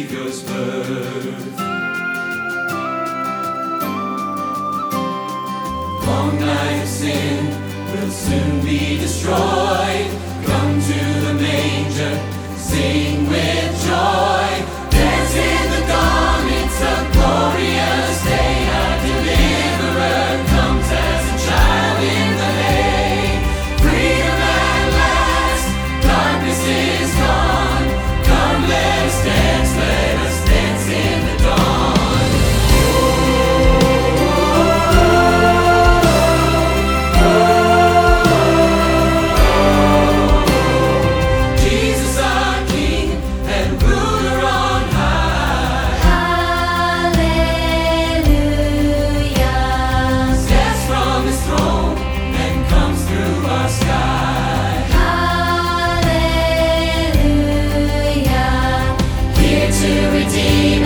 Savior's birth. Long night of sin will soon be destroyed. Come to the manger, sing with joy. Dance in the dawn, it's a glorious day. Our deliverer comes as a child in the hay. Freedom at last, darkness is gone. Come, let us dance in the dawn. Jesus our King and ruler on high. Hallelujah. Steps from his throne and comes through our sky. Hallelujah. Here to redeem